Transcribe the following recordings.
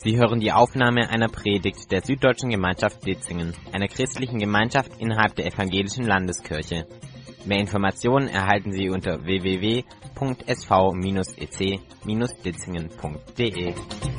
Sie hören die Aufnahme einer Predigt der Süddeutschen Gemeinschaft Ditzingen, einer christlichen Gemeinschaft innerhalb der Evangelischen Landeskirche. Mehr Informationen erhalten Sie unter www.sv-ec-ditzingen.de.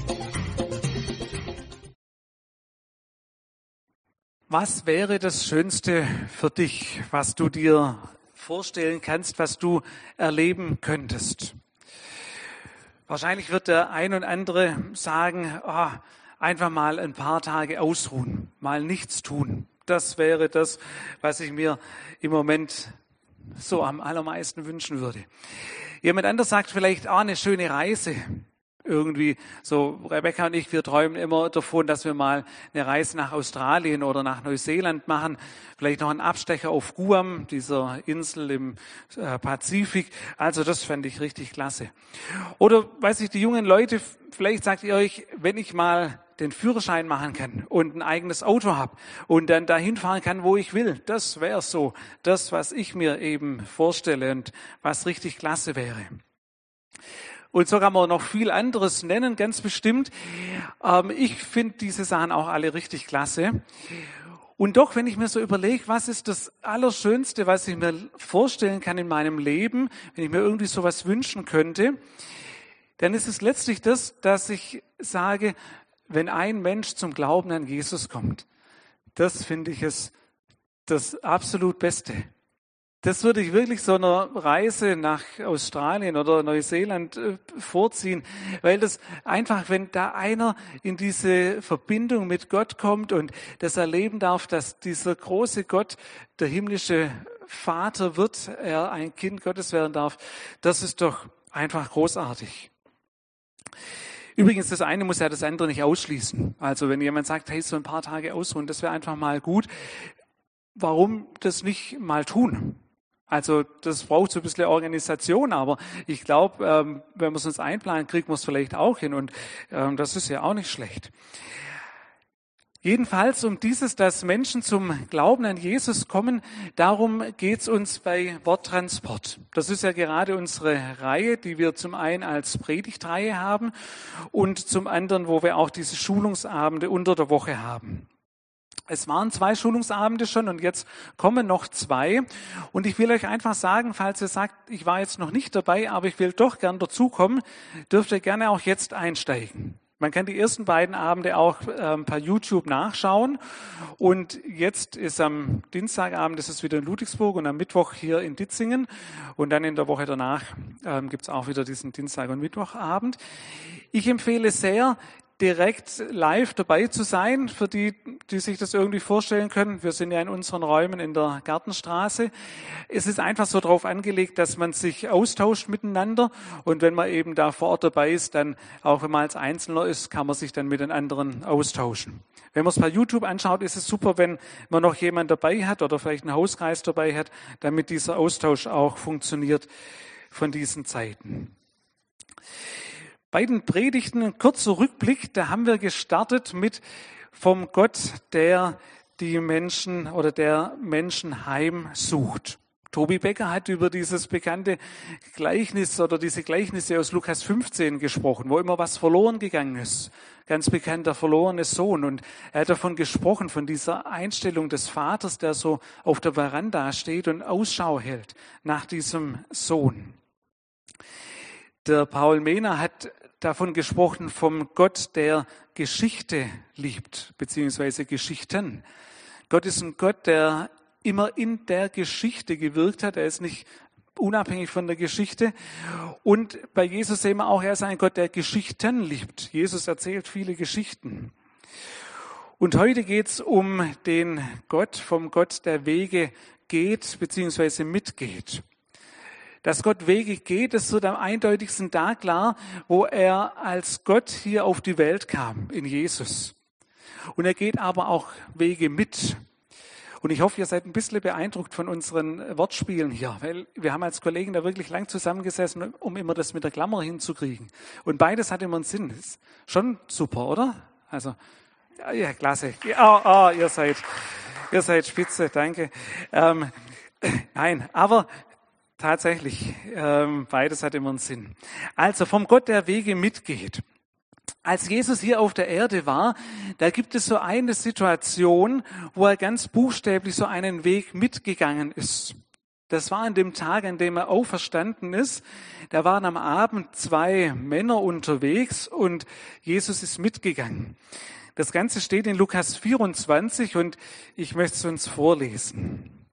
Was wäre das Schönste für dich, was du dir vorstellen kannst, was du erleben könntest? Wahrscheinlich wird der ein und andere sagen, einfach mal ein paar Tage ausruhen, mal nichts tun. Das wäre das, was ich mir im Moment so am allermeisten wünschen würde. Jemand anders sagt vielleicht, eine schöne Reise. Irgendwie so, Rebecca und ich, wir träumen immer davon, dass wir mal eine Reise nach Australien oder nach Neuseeland machen. Vielleicht noch einen Abstecher auf Guam, dieser Insel im Pazifik. Also das fände ich richtig klasse. Oder, weiß ich, die jungen Leute, vielleicht sagt ihr euch, wenn ich mal den Führerschein machen kann und ein eigenes Auto habe und dann dahin fahren kann, wo ich will. Das wäre so das, was ich mir eben vorstelle und was richtig klasse wäre. Und so kann man noch viel anderes nennen, ganz bestimmt. Ich finde diese Sachen auch alle richtig klasse. Und doch, wenn ich mir so überlege, was ist das Allerschönste, was ich mir vorstellen kann in meinem Leben, wenn ich mir irgendwie sowas wünschen könnte, dann ist es letztlich das, dass ich sage, wenn ein Mensch zum Glauben an Jesus kommt, das finde ich es das absolut Beste. Das würde ich wirklich so einer Reise nach Australien oder Neuseeland vorziehen, weil das einfach, wenn da einer in diese Verbindung mit Gott kommt und das erleben darf, dass dieser große Gott der himmlische Vater wird, er ein Kind Gottes werden darf, das ist doch einfach großartig. Übrigens, das eine muss ja das andere nicht ausschließen. Also wenn jemand sagt, hey, so ein paar Tage ausruhen, das wäre einfach mal gut. Warum das nicht mal tun? Also das braucht so ein bisschen Organisation, aber ich glaube, wenn wir es uns einplanen, kriegen wir es vielleicht auch hin und das ist ja auch nicht schlecht. Jedenfalls um dieses, dass Menschen zum Glauben an Jesus kommen, darum geht's uns bei Worttransport. Das ist ja gerade unsere Reihe, die wir zum einen als Predigtreihe haben und zum anderen, wo wir auch diese Schulungsabende unter der Woche haben. Es waren 2 Schulungsabende schon und jetzt kommen noch 2. Und ich will euch einfach sagen, falls ihr sagt, ich war jetzt noch nicht dabei, aber ich will doch gern dazukommen, dürft ihr gerne auch jetzt einsteigen. Man kann die ersten beiden Abende auch per YouTube nachschauen. Und jetzt ist am Dienstagabend, das ist wieder in Ludwigsburg und am Mittwoch hier in Ditzingen. Und dann in der Woche danach gibt's auch wieder diesen Dienstag- und Mittwochabend. Ich empfehle sehr, direkt live dabei zu sein, für die, die sich das irgendwie vorstellen können. Wir sind ja in unseren Räumen in der Gartenstraße. Es ist einfach so darauf angelegt, dass man sich austauscht miteinander und wenn man eben da vor Ort dabei ist, dann auch wenn man als Einzelner ist, kann man sich dann mit den anderen austauschen. Wenn man es per YouTube anschaut, ist es super, wenn man noch jemand dabei hat oder vielleicht einen Hauskreis dabei hat, damit dieser Austausch auch funktioniert von diesen Zeiten. Bei den Predigten ein kurzer Rückblick, da haben wir gestartet mit vom Gott, der die Menschen oder der Menschen heimsucht. Tobi Becker hat über dieses bekannte Gleichnis oder diese Gleichnisse aus Lukas 15 gesprochen, wo immer was verloren gegangen ist. Ganz bekannt, der verlorene Sohn. Und er hat davon gesprochen, von dieser Einstellung des Vaters, der so auf der Veranda steht und Ausschau hält nach diesem Sohn. Der Paul Mehner hat davon gesprochen, vom Gott, der Geschichte liebt, beziehungsweise Geschichten. Gott ist ein Gott, der immer in der Geschichte gewirkt hat. Er ist nicht unabhängig von der Geschichte. Und bei Jesus sehen wir auch, er ist ein Gott, der Geschichten liebt. Jesus erzählt viele Geschichten. Und heute geht es um den Gott, vom Gott, der Wege geht, beziehungsweise mitgeht. Dass Gott Wege geht, das wird am eindeutigsten da klar, wo er als Gott hier auf die Welt kam, in Jesus. Und er geht aber auch Wege mit. Und ich hoffe, ihr seid ein bisschen beeindruckt von unseren Wortspielen hier, weil wir haben als Kollegen da wirklich lang zusammengesessen, um immer das mit der Klammer hinzukriegen. Und beides hat immer einen Sinn. Ist schon super, oder? Also, ja, klasse. Ihr seid spitze, danke. Nein, aber tatsächlich, beides hat immer einen Sinn. Also vom Gott, der Wege mitgeht. Als Jesus hier auf der Erde war, da gibt es so eine Situation, wo er ganz buchstäblich so einen Weg mitgegangen ist. Das war an dem Tag, an dem er auferstanden ist. Da waren am Abend 2 Männer unterwegs und Jesus ist mitgegangen. Das Ganze steht in Lukas 24 und ich möchte es uns vorlesen.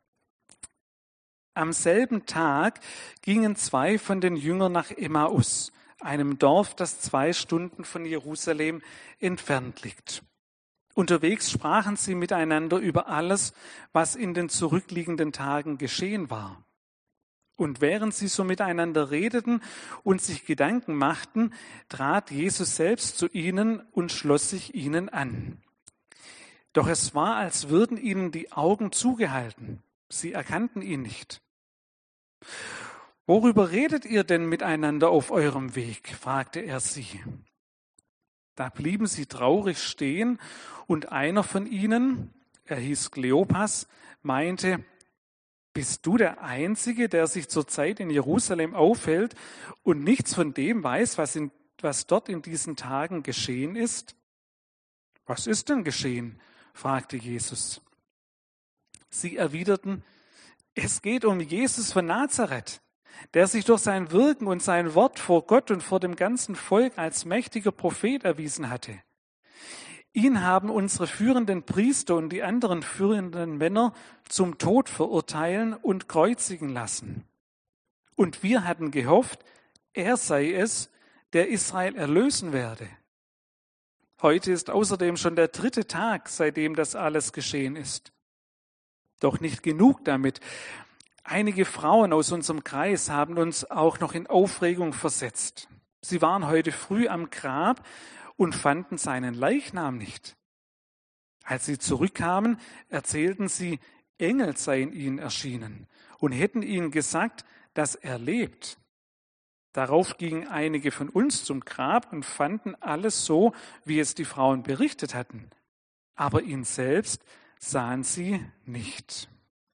Am selben Tag gingen 2 von den Jüngern nach Emmaus, einem Dorf, das 2 Stunden von Jerusalem entfernt liegt. Unterwegs sprachen sie miteinander über alles, was in den zurückliegenden Tagen geschehen war. Und während sie so miteinander redeten und sich Gedanken machten, trat Jesus selbst zu ihnen und schloss sich ihnen an. Doch es war, als würden ihnen die Augen zugehalten. Sie erkannten ihn nicht. »Worüber redet ihr denn miteinander auf eurem Weg?« fragte er sie. Da blieben sie traurig stehen und einer von ihnen, er hieß Kleopas, meinte, »Bist du der Einzige, der sich zurzeit in Jerusalem aufhält und nichts von dem weiß, was dort in diesen Tagen geschehen ist?« »Was ist denn geschehen?« fragte Jesus. Sie erwiderten, »Es geht um Jesus von Nazareth, der sich durch sein Wirken und sein Wort vor Gott und vor dem ganzen Volk als mächtiger Prophet erwiesen hatte. Ihn haben unsere führenden Priester und die anderen führenden Männer zum Tod verurteilen und kreuzigen lassen. Und wir hatten gehofft, er sei es, der Israel erlösen werde. Heute ist außerdem schon der 3. Tag, seitdem das alles geschehen ist. Doch nicht genug damit. Einige Frauen aus unserem Kreis haben uns auch noch in Aufregung versetzt. Sie waren heute früh am Grab und fanden seinen Leichnam nicht. Als sie zurückkamen, erzählten sie, Engel seien ihnen erschienen und hätten ihnen gesagt, dass er lebt. Darauf gingen einige von uns zum Grab und fanden alles so, wie es die Frauen berichtet hatten. Aber ihn selbst sahen sie nicht.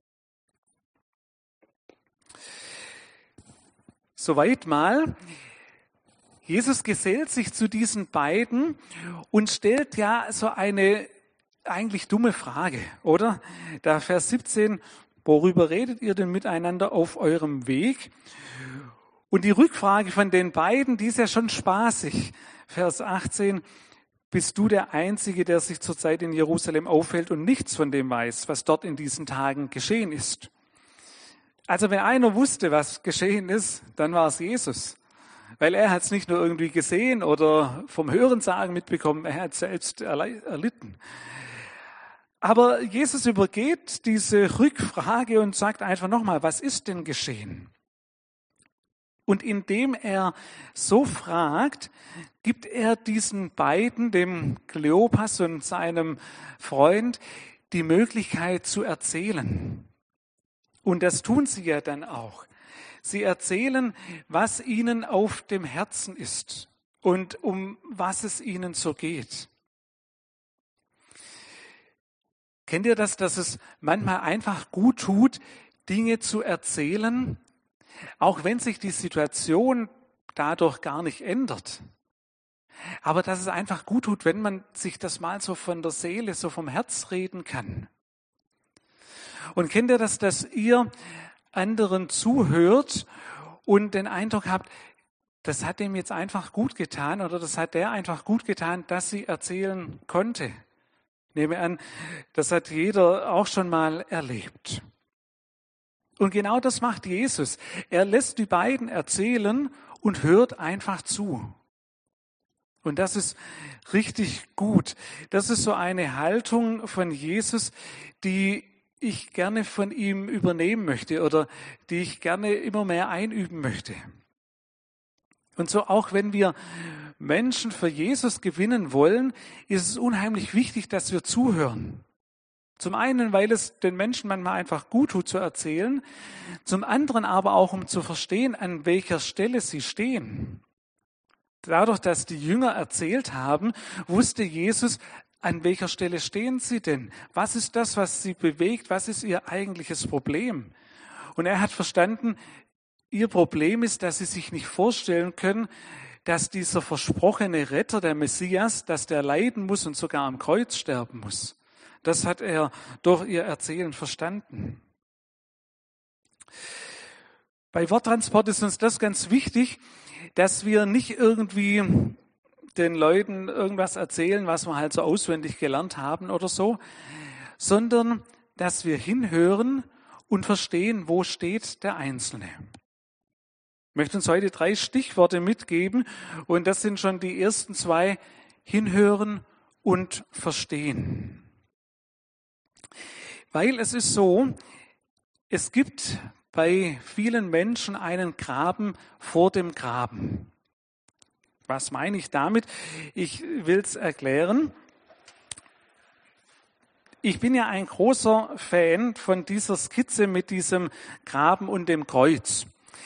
Soweit mal. Jesus gesellt sich zu diesen beiden und stellt ja so eine eigentlich dumme Frage, oder? Da Vers 17, worüber redet ihr denn miteinander auf eurem Weg? Und die Rückfrage von den beiden, die ist ja schon spaßig. Vers 18, bist du der Einzige, der sich zurzeit in Jerusalem aufhält und nichts von dem weiß, was dort in diesen Tagen geschehen ist? Also wenn einer wusste, was geschehen ist, dann war es Jesus. Weil er hat es nicht nur irgendwie gesehen oder vom Hörensagen mitbekommen, er hat es selbst erlitten. Aber Jesus übergeht diese Rückfrage und sagt einfach nochmal, was ist denn geschehen? Und indem er so fragt, gibt er diesen beiden, dem Kleopas und seinem Freund, die Möglichkeit zu erzählen. Und das tun sie ja dann auch. Sie erzählen, was ihnen auf dem Herzen ist und um was es ihnen so geht. Kennt ihr das, dass es manchmal einfach gut tut, Dinge zu erzählen, auch wenn sich die Situation dadurch gar nicht ändert? Aber dass es einfach gut tut, wenn man sich das mal so von der Seele, so vom Herz reden kann. Und kennt ihr das, dass ihr anderen zuhört und den Eindruck habt, das hat dem jetzt einfach gut getan oder das hat der einfach gut getan, dass sie erzählen konnte? Ich nehme an, das hat jeder auch schon mal erlebt. Und genau das macht Jesus. Er lässt die beiden erzählen und hört einfach zu. Und das ist richtig gut. Das ist so eine Haltung von Jesus, die ich gerne von ihm übernehmen möchte oder die ich gerne immer mehr einüben möchte. Und so auch wenn wir Menschen für Jesus gewinnen wollen, ist es unheimlich wichtig, dass wir zuhören. Zum einen, weil es den Menschen manchmal einfach gut tut zu erzählen, zum anderen aber auch, um zu verstehen, an welcher Stelle sie stehen. Dadurch, dass die Jünger erzählt haben, wusste Jesus, an welcher Stelle stehen sie denn? Was ist das, was sie bewegt? Was ist ihr eigentliches Problem? Und er hat verstanden, ihr Problem ist, dass sie sich nicht vorstellen können, dass dieser versprochene Retter, der Messias, dass der leiden muss und sogar am Kreuz sterben muss. Das hat er durch ihr Erzählen verstanden. Bei Worttransport ist uns das ganz wichtig, dass wir nicht irgendwie den Leuten irgendwas erzählen, was wir halt so auswendig gelernt haben oder so, sondern dass wir hinhören und verstehen, wo steht der Einzelne. Ich möchte uns heute 3 Stichworte mitgeben und das sind schon die ersten 2, hinhören und verstehen. Weil es ist so, es gibt bei vielen Menschen einen Graben vor dem Graben. Was meine ich damit? Ich will es erklären. Ich bin ja ein großer Fan von dieser Skizze mit diesem Graben und dem Kreuz.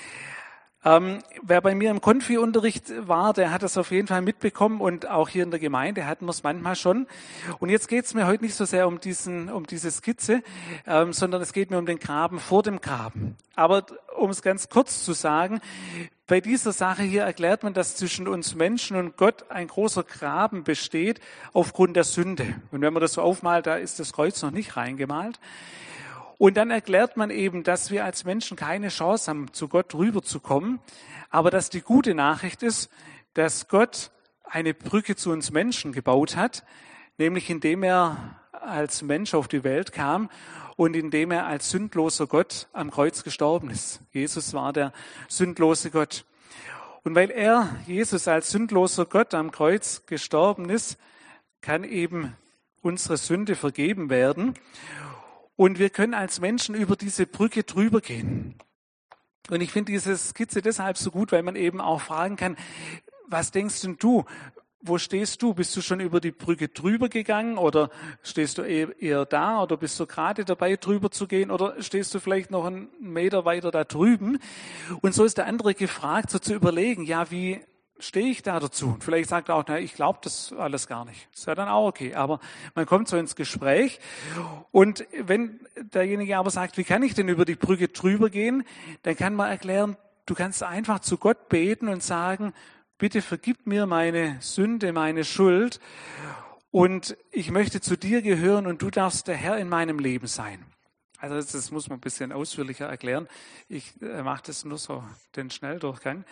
Wer bei mir im Konfi-Unterricht war, der hat das auf jeden Fall mitbekommen und auch hier in der Gemeinde hatten wir es manchmal schon. Und jetzt geht es mir heute nicht so sehr um diese Skizze, sondern es geht mir um den Graben vor dem Graben. Aber um es ganz kurz zu sagen, bei dieser Sache hier erklärt man, dass zwischen uns Menschen und Gott ein großer Graben besteht aufgrund der Sünde. Und wenn man das so aufmalt, da ist das Kreuz noch nicht reingemalt. Und dann erklärt man eben, dass wir als Menschen keine Chance haben, zu Gott rüberzukommen, aber dass die gute Nachricht ist, dass Gott eine Brücke zu uns Menschen gebaut hat, nämlich indem er als Mensch auf die Welt kam und indem er als sündloser Gott am Kreuz gestorben ist. Jesus war der sündlose Gott. Und weil Jesus als sündloser Gott am Kreuz gestorben ist, kann eben unsere Sünde vergeben werden. Und wir können als Menschen über diese Brücke drüber gehen. Und ich finde diese Skizze deshalb so gut, weil man eben auch fragen kann, was denkst denn du? Wo stehst du? Bist du schon über die Brücke drüber gegangen oder stehst du eher da oder bist du gerade dabei, drüber zu gehen oder stehst du vielleicht noch einen Meter weiter da drüben? Und so ist der andere gefragt, so zu überlegen, ja, wie stehe ich da dazu? Und vielleicht sagt er auch, na, ich glaube das alles gar nicht. Das ist ja dann auch okay. Aber man kommt so ins Gespräch. Und wenn derjenige aber sagt, wie kann ich denn über die Brücke drüber gehen, dann kann man erklären, du kannst einfach zu Gott beten und sagen, bitte vergib mir meine Sünde, meine Schuld. Und ich möchte zu dir gehören und du darfst der Herr in meinem Leben sein. Also das muss man ein bisschen ausführlicher erklären. Ich mache das nur so den Schnelldurchgang.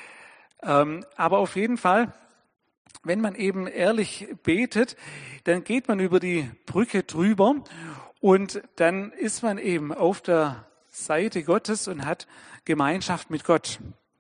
Aber auf jeden Fall, wenn man eben ehrlich betet, dann geht man über die Brücke drüber und dann ist man eben auf der Seite Gottes und hat Gemeinschaft mit Gott.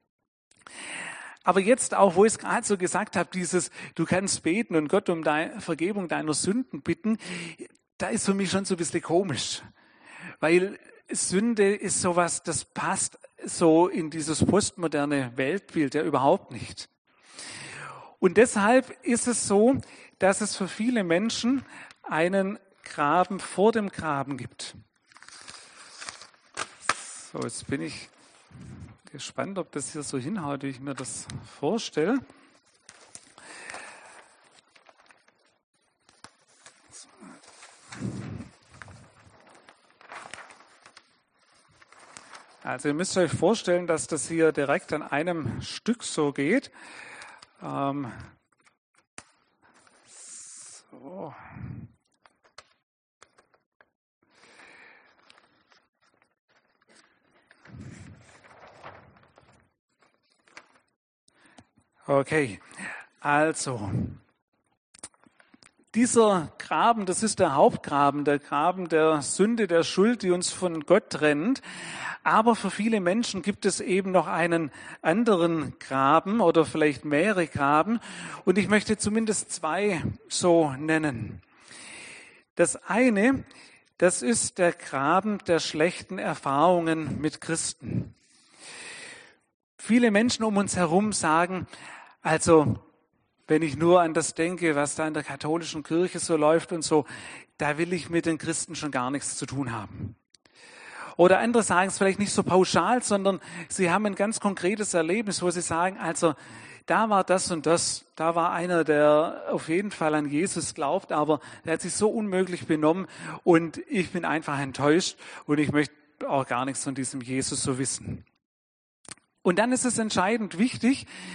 Aber jetzt auch, wo ich es gerade so gesagt habe, du kannst beten und Gott um Vergebung deiner Sünden bitten, da ist für mich schon so ein bisschen komisch. Weil Sünde ist sowas, das passt so in dieses postmoderne Weltbild ja überhaupt nicht. Und deshalb ist es so, dass es für viele Menschen einen Graben vor dem Graben gibt. So, jetzt bin ich gespannt, ob das hier so hinhaut, wie ich mir das vorstelle. Also ihr müsst euch vorstellen, dass das hier direkt an einem Stück so geht. So. Okay, also dieser Graben, das ist der Hauptgraben, der Graben der Sünde, der Schuld, die uns von Gott trennt. Aber für viele Menschen gibt es eben noch einen anderen Graben oder vielleicht mehrere Graben. Und ich möchte zumindest 2 so nennen. Das eine, das ist der Graben der schlechten Erfahrungen mit Christen. Viele Menschen um uns herum sagen, also wenn ich nur an das denke, was da in der katholischen Kirche so läuft und so, da will ich mit den Christen schon gar nichts zu tun haben. Oder andere sagen es vielleicht nicht so pauschal, sondern sie haben ein ganz konkretes Erlebnis, wo sie sagen, also da war das und das, da war einer, der auf jeden Fall an Jesus glaubt, aber der hat sich so unmöglich benommen und ich bin einfach enttäuscht und ich möchte auch gar nichts von diesem Jesus so wissen. Und dann ist es entscheidend wichtig,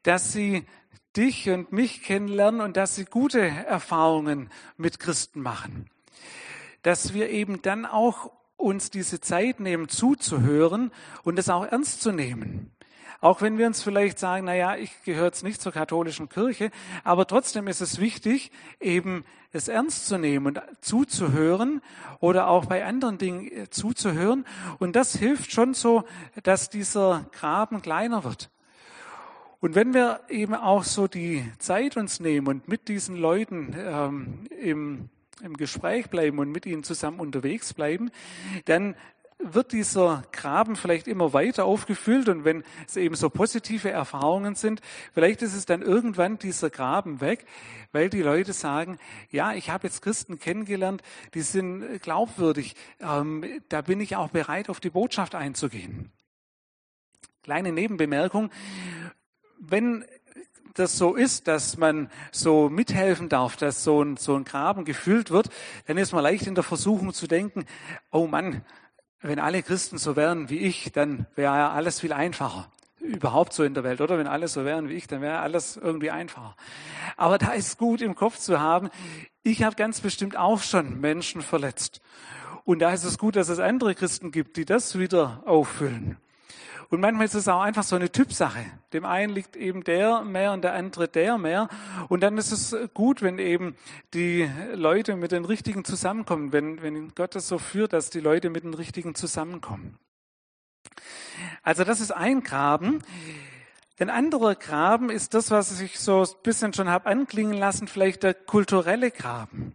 dass sie dich und mich kennenlernen und dass sie gute Erfahrungen mit Christen machen. Dass wir eben dann auch uns diese Zeit nehmen, zuzuhören und es auch ernst zu nehmen. Auch wenn wir uns vielleicht sagen, naja, ich gehöre jetzt nicht zur katholischen Kirche, aber trotzdem ist es wichtig, eben es ernst zu nehmen und zuzuhören oder auch bei anderen Dingen zuzuhören. Und das hilft schon so, dass dieser Graben kleiner wird. Und wenn wir eben auch so die Zeit uns nehmen und mit diesen Leuten im Gespräch bleiben und mit ihnen zusammen unterwegs bleiben, dann wird dieser Graben vielleicht immer weiter aufgefüllt und wenn es eben so positive Erfahrungen sind, vielleicht ist es dann irgendwann dieser Graben weg, weil die Leute sagen, ja, ich habe jetzt Christen kennengelernt, die sind glaubwürdig, da bin ich auch bereit, auf die Botschaft einzugehen. Kleine Nebenbemerkung, wenn das so ist, dass man so mithelfen darf, dass so ein Graben gefüllt wird, dann ist man leicht in der Versuchung zu denken, oh Mann, wenn alle Christen so wären wie ich, dann wäre ja alles viel einfacher. Überhaupt so in der Welt, oder? Wenn alle so wären wie ich, dann wäre alles irgendwie einfacher. Aber da ist gut im Kopf zu haben, ich habe ganz bestimmt auch schon Menschen verletzt. Und da ist es gut, dass es andere Christen gibt, die das wieder auffüllen. Und manchmal ist es auch einfach so eine Typsache. Dem einen liegt eben der mehr und der andere der mehr. Und dann ist es gut, wenn eben die Leute mit den Richtigen zusammenkommen, wenn Gott es so führt, dass die Leute mit den Richtigen zusammenkommen. Also das ist ein Graben. Ein anderer Graben ist das, was ich so ein bisschen schon habe anklingen lassen, vielleicht der kulturelle Graben.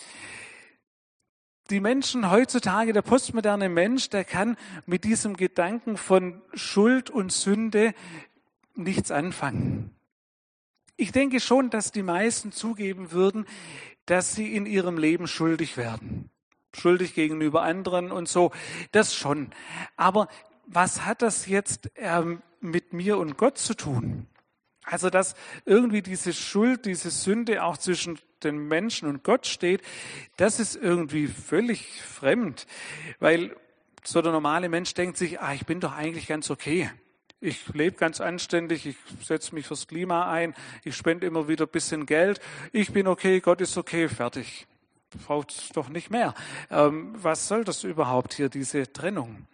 Die Menschen heutzutage, der postmoderne Mensch, der kann mit diesem Gedanken von Schuld und Sünde nichts anfangen. Ich denke schon, dass die meisten zugeben würden, dass sie in ihrem Leben schuldig werden. Schuldig gegenüber anderen und so, das schon. Aber was hat das jetzt mit mir und Gott zu tun? Also, dass irgendwie diese Schuld, diese Sünde auch zwischen den Menschen und Gott steht, das ist irgendwie völlig fremd. Weil so der normale Mensch denkt sich, ich bin doch eigentlich ganz okay. Ich lebe ganz anständig, ich setze mich fürs Klima ein, ich spende immer wieder ein bisschen Geld. Ich bin okay, Gott ist okay, fertig. Braucht doch nicht mehr. Was soll das überhaupt hier, diese Trennung?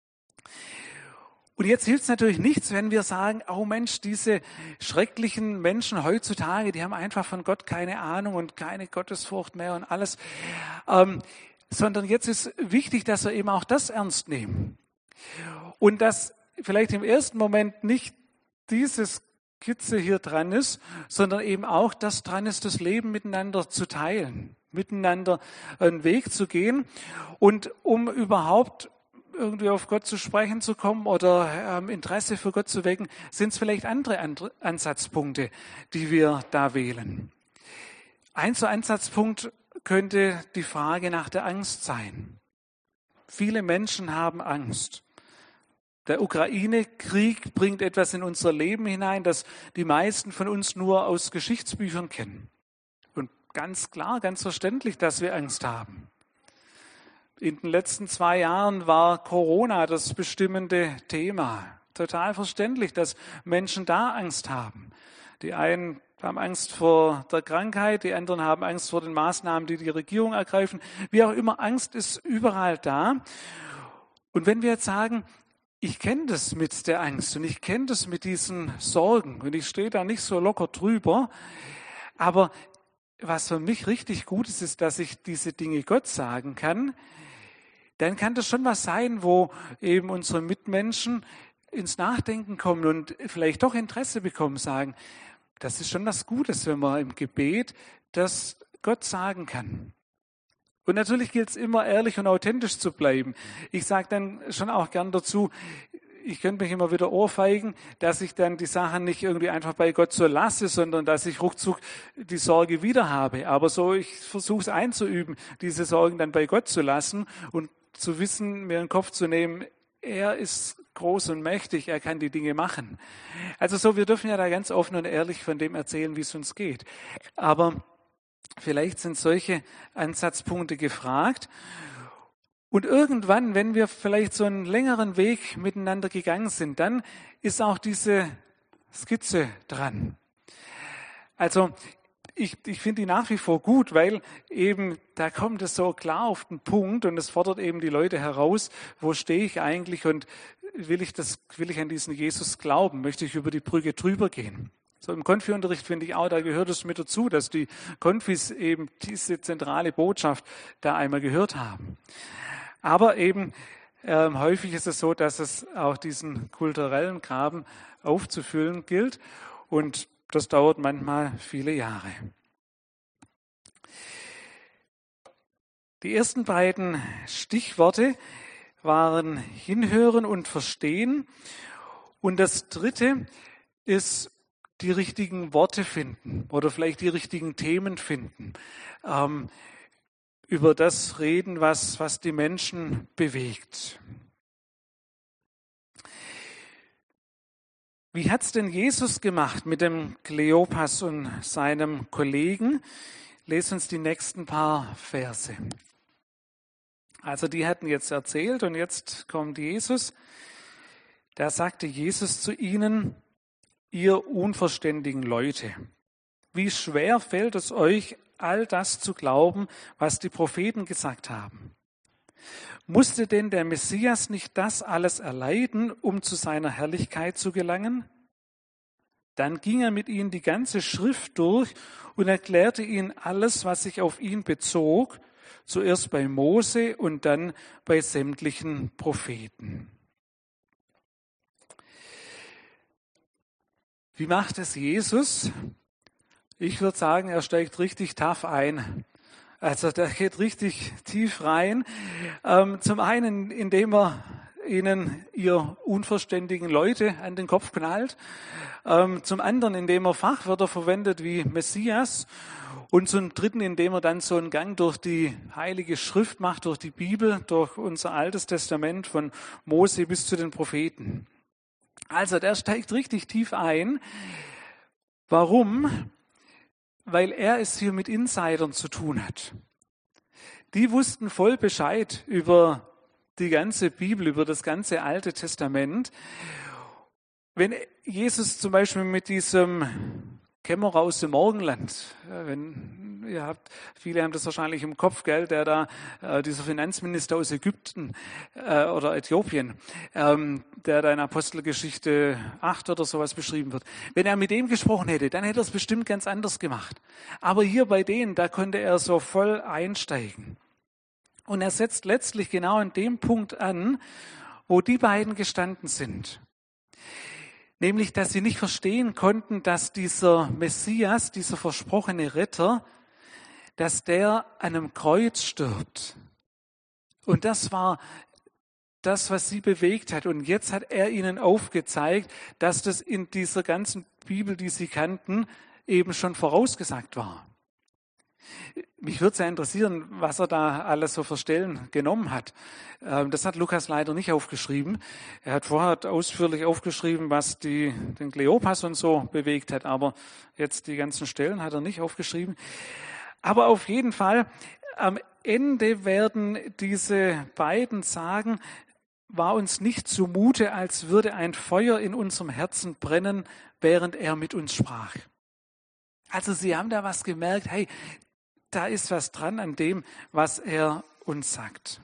Und jetzt hilft es natürlich nichts, wenn wir sagen, oh Mensch, diese schrecklichen Menschen heutzutage, die haben einfach von Gott keine Ahnung und keine Gottesfurcht mehr und alles. Sondern jetzt ist wichtig, dass wir eben auch das ernst nehmen. Und dass vielleicht im ersten Moment nicht dieses Skizze hier dran ist, sondern eben auch das dran ist, das Leben miteinander zu teilen, miteinander einen Weg zu gehen. Und um überhaupt irgendwie auf Gott zu sprechen zu kommen oder Interesse für Gott zu wecken, sind es vielleicht andere Ansatzpunkte, die wir da wählen. Ein so Ansatzpunkt könnte die Frage nach der Angst sein. Viele Menschen haben Angst. Der Ukraine-Krieg bringt etwas in unser Leben hinein, das die meisten von uns nur aus Geschichtsbüchern kennen. Und ganz klar, ganz verständlich, dass wir Angst haben. In den letzten 2 Jahren war Corona das bestimmende Thema. Total verständlich, dass Menschen da Angst haben. Die einen haben Angst vor der Krankheit, die anderen haben Angst vor den Maßnahmen, die die Regierung ergreifen. Wie auch immer, Angst ist überall da. Und wenn wir jetzt sagen, ich kenne das mit der Angst und ich kenne das mit diesen Sorgen und ich stehe da nicht so locker drüber, aber was für mich richtig gut ist, ist, dass ich diese Dinge Gott sagen kann, dann kann das schon was sein, wo eben unsere Mitmenschen ins Nachdenken kommen und vielleicht doch Interesse bekommen, sagen, das ist schon was Gutes, wenn man im Gebet das Gott sagen kann. Und natürlich gilt es immer, ehrlich und authentisch zu bleiben. Ich sage dann schon auch gern dazu, ich könnte mich immer wieder ohrfeigen, dass ich dann die Sachen nicht irgendwie einfach bei Gott so lasse, sondern dass ich ruckzuck die Sorge wieder habe. Aber so, ich versuche es einzuüben, diese Sorgen dann bei Gott zu lassen und zu wissen, mir in den Kopf zu nehmen, er ist groß und mächtig, er kann die Dinge machen. Also so, wir dürfen ja da ganz offen und ehrlich von dem erzählen, wie es uns geht. Aber vielleicht sind solche Ansatzpunkte gefragt. Und irgendwann, wenn wir vielleicht so einen längeren Weg miteinander gegangen sind, dann ist auch diese Skizze dran. Also ich finde die nach wie vor gut, weil eben da kommt es so klar auf den Punkt und es fordert eben die Leute heraus, wo stehe ich eigentlich und will ich an diesen Jesus glauben? Möchte ich über die Brücke drüber gehen? So im Konfi-Unterricht finde ich auch, da gehört es mit dazu, dass die Konfis eben diese zentrale Botschaft da einmal gehört haben. Aber eben häufig ist es so, dass es auch diesen kulturellen Graben aufzufüllen gilt und das dauert manchmal viele Jahre. Die ersten beiden Stichworte waren Hinhören und Verstehen. Und das dritte ist die richtigen Worte finden oder vielleicht die richtigen Themen finden. Über das reden, was die Menschen bewegt. Wie hat's denn Jesus gemacht mit dem Kleopas und seinem Kollegen? Lesen uns die nächsten paar Verse. Also die hatten jetzt erzählt und jetzt kommt Jesus. Da sagte Jesus zu ihnen, ihr unverständigen Leute, wie schwer fällt es euch, all das zu glauben, was die Propheten gesagt haben? Musste denn der Messias nicht das alles erleiden, um zu seiner Herrlichkeit zu gelangen? Dann ging er mit ihnen die ganze Schrift durch und erklärte ihnen alles, was sich auf ihn bezog, zuerst bei Mose und dann bei sämtlichen Propheten. Wie macht es Jesus? Ich würde sagen, er steigt richtig tough ein. Also der geht richtig tief rein. Zum einen, indem er ihnen ihr unverständigen Leute an den Kopf knallt. Zum anderen, indem er Fachwörter verwendet wie Messias. Und zum dritten, indem er dann so einen Gang durch die Heilige Schrift macht, durch die Bibel, durch unser Altes Testament von Mose bis zu den Propheten. Also der steigt richtig tief ein. Warum? Weil er es hier mit Insidern zu tun hat. Die wussten voll Bescheid über die ganze Bibel, über das ganze Alte Testament. Wenn Jesus zum Beispiel mit diesem Kämmerer aus dem Morgenland, viele haben das wahrscheinlich im Kopf, gell, der da, dieser Finanzminister aus Ägypten oder Äthiopien, der da in Apostelgeschichte 8 oder sowas beschrieben wird. Wenn er mit dem gesprochen hätte, dann hätte er es bestimmt ganz anders gemacht. Aber hier bei denen, da konnte er so voll einsteigen. Und er setzt letztlich genau an dem Punkt an, wo die beiden gestanden sind. Nämlich, dass sie nicht verstehen konnten, dass dieser Messias, dieser versprochene Retter, dass der an einem Kreuz stirbt. Und das war das, was sie bewegt hat. Und jetzt hat er ihnen aufgezeigt, dass das in dieser ganzen Bibel, die sie kannten, eben schon vorausgesagt war. Mich würde sehr interessieren, was er da alles so für Stellen genommen hat. Das hat Lukas leider nicht aufgeschrieben. Er hat vorher ausführlich aufgeschrieben, was den Kleopas und so bewegt hat, aber jetzt die ganzen Stellen hat er nicht aufgeschrieben. Aber auf jeden Fall, am Ende werden diese beiden sagen, war uns nicht zumute, als würde ein Feuer in unserem Herzen brennen, während er mit uns sprach. Also sie haben da was gemerkt, hey, da ist was dran an dem, was er uns sagt.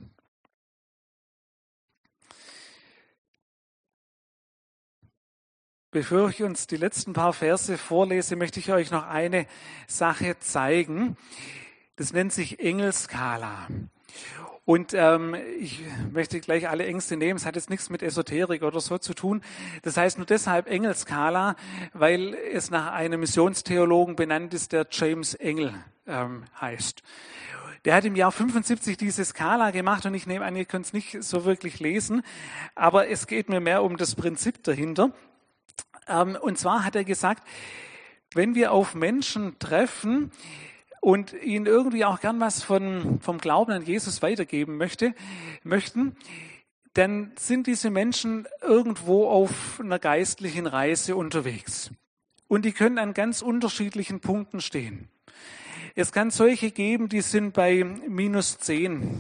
Bevor ich uns die letzten paar Verse vorlese, möchte ich euch noch eine Sache zeigen. Das nennt sich Engelskala. Und ich möchte gleich alle Ängste nehmen. Es hat jetzt nichts mit Esoterik oder so zu tun. Das heißt nur deshalb Engelskala, weil es nach einem Missionstheologen benannt ist, der James Engel heißt. Der hat im Jahr 75 diese Skala gemacht und ich nehme an, ihr könnt es nicht so wirklich lesen, aber es geht mir mehr um das Prinzip dahinter. Und zwar hat er gesagt, wenn wir auf Menschen treffen und ihnen irgendwie auch gern was vom Glauben an Jesus weitergeben möchten, dann sind diese Menschen irgendwo auf einer geistlichen Reise unterwegs. Und die können an ganz unterschiedlichen Punkten stehen. Es kann solche geben, die sind bei -10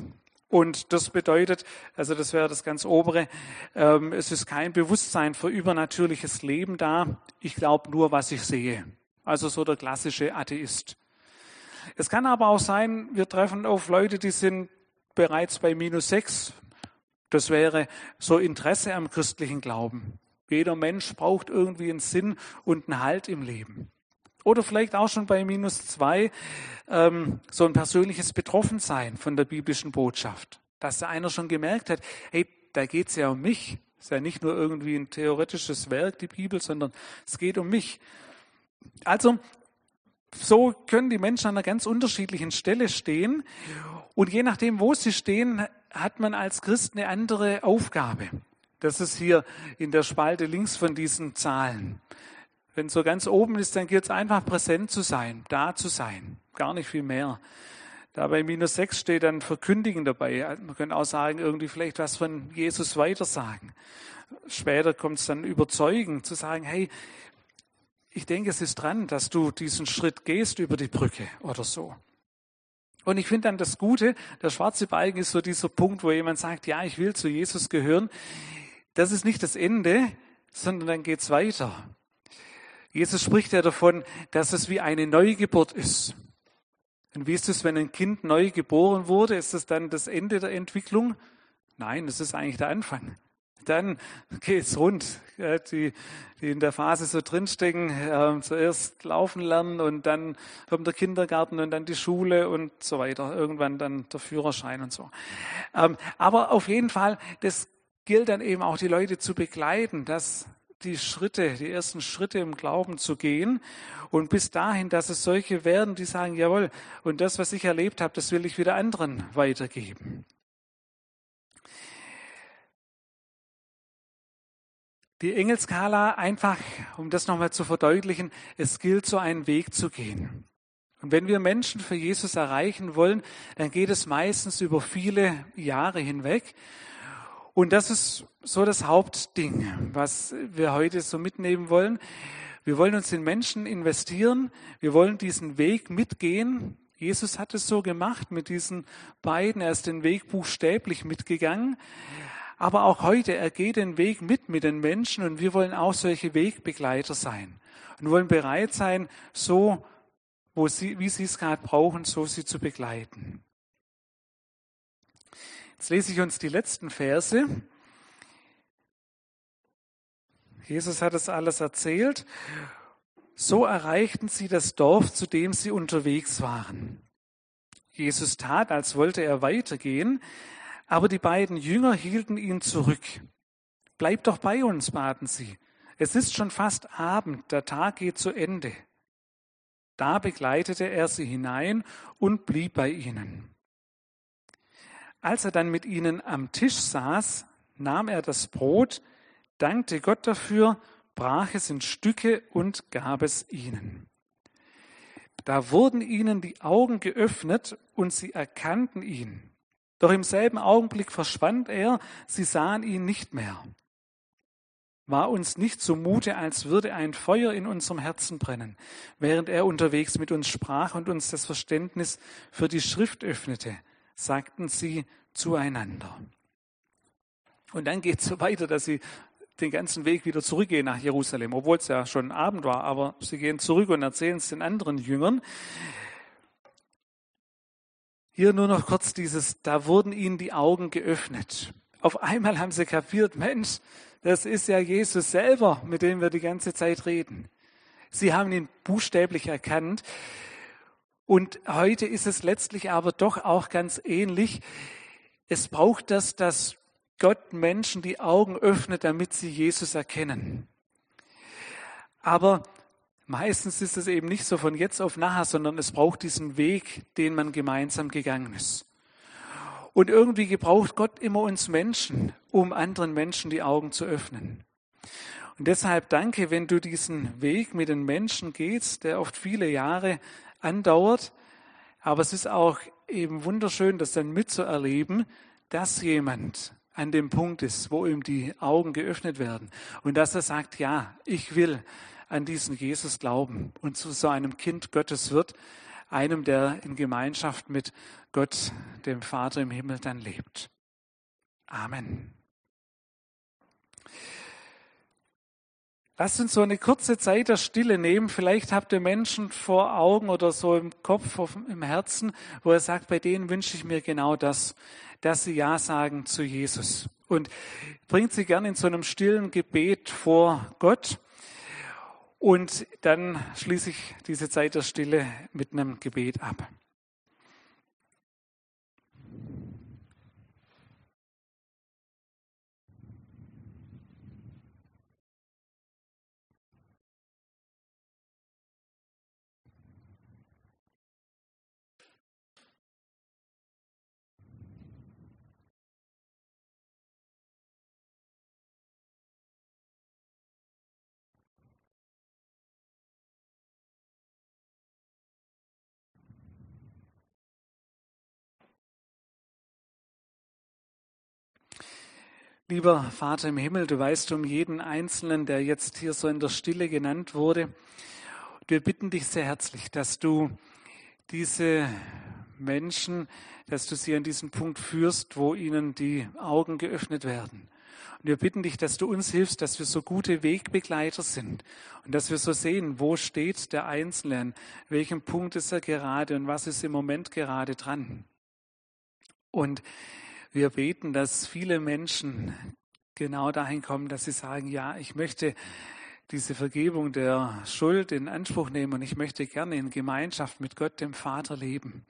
Und das bedeutet, also das wäre das ganz obere, es ist kein Bewusstsein für übernatürliches Leben da. Ich glaube nur, was ich sehe. Also so der klassische Atheist. Es kann aber auch sein, wir treffen auf Leute, die sind bereits bei -6. Das wäre so Interesse am christlichen Glauben. Jeder Mensch braucht irgendwie einen Sinn und einen Halt im Leben. Oder vielleicht auch schon bei -2 so ein persönliches Betroffensein von der biblischen Botschaft. Dass da einer schon gemerkt hat, hey, da geht es ja um mich. Es ist ja nicht nur irgendwie ein theoretisches Werk, die Bibel, sondern es geht um mich. Also so können die Menschen an einer ganz unterschiedlichen Stelle stehen. Und je nachdem, wo sie stehen, hat man als Christ eine andere Aufgabe. Das ist hier in der Spalte links von diesen Zahlen. Wenn es so ganz oben ist, dann gilt es einfach präsent zu sein, da zu sein, gar nicht viel mehr. Da bei -6 steht dann verkündigen dabei. Man könnte auch sagen, irgendwie vielleicht was von Jesus weitersagen. Später kommt es dann überzeugen, zu sagen, hey, ich denke, es ist dran, dass du diesen Schritt gehst über die Brücke oder so. Und ich finde dann das Gute, der schwarze Balken ist so dieser Punkt, wo jemand sagt, ja, ich will zu Jesus gehören. Das ist nicht das Ende, sondern dann geht's weiter. Jesus spricht ja davon, dass es wie eine Neugeburt ist. Und wie ist es, wenn ein Kind neu geboren wurde? Ist das dann das Ende der Entwicklung? Nein, das ist eigentlich der Anfang. Dann geht's rund. Die in der Phase so drinstecken, zuerst laufen lernen und dann kommt der Kindergarten und dann die Schule und so weiter. Irgendwann dann der Führerschein und so. Aber auf jeden Fall, das gilt dann eben auch, die Leute zu begleiten, dass die ersten Schritte im Glauben zu gehen und bis dahin, dass es solche werden, die sagen, jawohl, und das, was ich erlebt habe, das will ich wieder anderen weitergeben. Die Engelskala, einfach, um das nochmal zu verdeutlichen, es gilt, so einen Weg zu gehen. Und wenn wir Menschen für Jesus erreichen wollen, dann geht es meistens über viele Jahre hinweg. Und das ist so das Hauptding, was wir heute so mitnehmen wollen. Wir wollen uns in Menschen investieren. Wir wollen diesen Weg mitgehen. Jesus hat es so gemacht mit diesen beiden. Er ist den Weg buchstäblich mitgegangen. Aber auch heute, er geht den Weg mit den Menschen und wir wollen auch solche Wegbegleiter sein. Und wollen bereit sein, so, wie sie es gerade brauchen, so sie zu begleiten. Jetzt lese ich uns die letzten Verse. Jesus hat es alles erzählt. So erreichten sie das Dorf, zu dem sie unterwegs waren. Jesus tat, als wollte er weitergehen, aber die beiden Jünger hielten ihn zurück. Bleib doch bei uns, baten sie. Es ist schon fast Abend, der Tag geht zu Ende. Da begleitete er sie hinein und blieb bei ihnen. Als er dann mit ihnen am Tisch saß, nahm er das Brot, dankte Gott dafür, brach es in Stücke und gab es ihnen. Da wurden ihnen die Augen geöffnet und sie erkannten ihn. Doch im selben Augenblick verschwand er, sie sahen ihn nicht mehr. War uns nicht zumute, als würde ein Feuer in unserem Herzen brennen, während er unterwegs mit uns sprach und uns das Verständnis für die Schrift öffnete, sagten sie zueinander. Und dann geht es so weiter, dass sie den ganzen Weg wieder zurückgehen nach Jerusalem, obwohl es ja schon Abend war, aber sie gehen zurück und erzählen es den anderen Jüngern. Hier nur noch kurz da wurden ihnen die Augen geöffnet. Auf einmal haben sie kapiert, Mensch, das ist ja Jesus selber, mit dem wir die ganze Zeit reden. Sie haben ihn buchstäblich erkannt. Und heute ist es letztlich aber doch auch ganz ähnlich. Es braucht das, dass Gott Menschen die Augen öffnet, damit sie Jesus erkennen. Aber meistens ist es eben nicht so von jetzt auf nachher, sondern es braucht diesen Weg, den man gemeinsam gegangen ist. Und irgendwie gebraucht Gott immer uns Menschen, um anderen Menschen die Augen zu öffnen. Und deshalb danke, wenn du diesen Weg mit den Menschen gehst, der oft viele Jahre andauert. Aber es ist auch eben wunderschön, das dann mitzuerleben, dass jemand an dem Punkt ist, wo ihm die Augen geöffnet werden. Und dass er sagt, ja, ich will an diesen Jesus glauben und zu so einem Kind Gottes wird, einem, der in Gemeinschaft mit Gott, dem Vater im Himmel, dann lebt. Amen. Lasst uns so eine kurze Zeit der Stille nehmen. Vielleicht habt ihr Menschen vor Augen oder so im Kopf, im Herzen, wo ihr sagt, bei denen wünsche ich mir genau das, dass sie Ja sagen zu Jesus. Und bringt sie gerne in so einem stillen Gebet vor Gott. Und dann schließe ich diese Zeit der Stille mit einem Gebet ab. Lieber Vater im Himmel, du weißt um jeden Einzelnen, der jetzt hier so in der Stille genannt wurde. Wir bitten dich sehr herzlich, dass du diese Menschen, dass du sie an diesen Punkt führst, wo ihnen die Augen geöffnet werden. Und wir bitten dich, dass du uns hilfst, dass wir so gute Wegbegleiter sind und dass wir so sehen, wo steht der Einzelne, an welchem Punkt ist er gerade und was ist im Moment gerade dran. Und wir beten, dass viele Menschen genau dahin kommen, dass sie sagen, ja, ich möchte diese Vergebung der Schuld in Anspruch nehmen und ich möchte gerne in Gemeinschaft mit Gott, dem Vater, leben.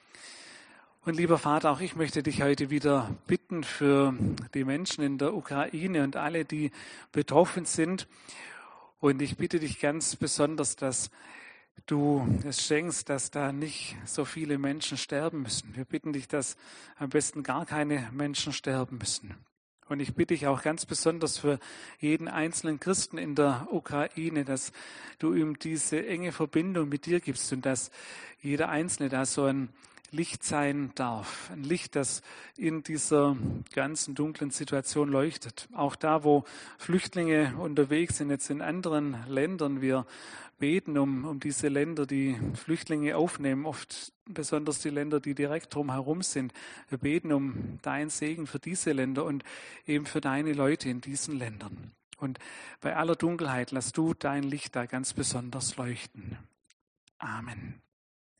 Und lieber Vater, auch ich möchte dich heute wieder bitten für die Menschen in der Ukraine und alle, die betroffen sind. Und ich bitte dich ganz besonders, dass du es schenkst, dass da nicht so viele Menschen sterben müssen. Wir bitten dich, dass am besten gar keine Menschen sterben müssen. Und ich bitte dich auch ganz besonders für jeden einzelnen Christen in der Ukraine, dass du ihm diese enge Verbindung mit dir gibst und dass jeder Einzelne da so ein Licht sein darf. Ein Licht, das in dieser ganzen dunklen Situation leuchtet. Auch da, wo Flüchtlinge unterwegs sind, jetzt in anderen Ländern, wir beten um diese Länder, die Flüchtlinge aufnehmen, oft besonders die Länder, die direkt drumherum sind. Wir beten um deinen Segen für diese Länder und eben für deine Leute in diesen Ländern. Und bei aller Dunkelheit lass du dein Licht da ganz besonders leuchten. Amen.